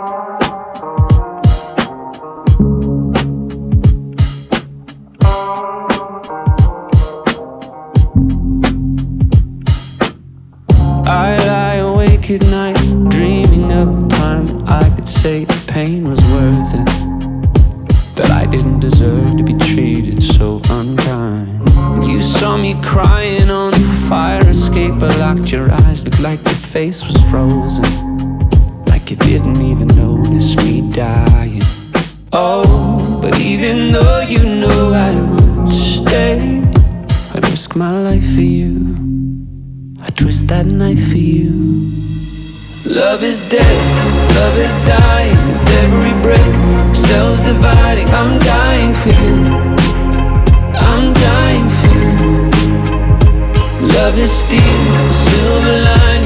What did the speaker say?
I lie awake at night, dreaming of a time when I could say the pain was worth it, that I didn't deserve to be treated so unkind. You saw me crying on the fire escape, I locked your eyes, looked like your face was frozen, like you didn't even notice me dying. Oh, but even though you know I would stay, I'd risk my life for you, I twist that knife for you. Love is death, love is dying, with every breath, cells dividing. I'm dying for you, I'm dying for you. Love is steel, silver lining.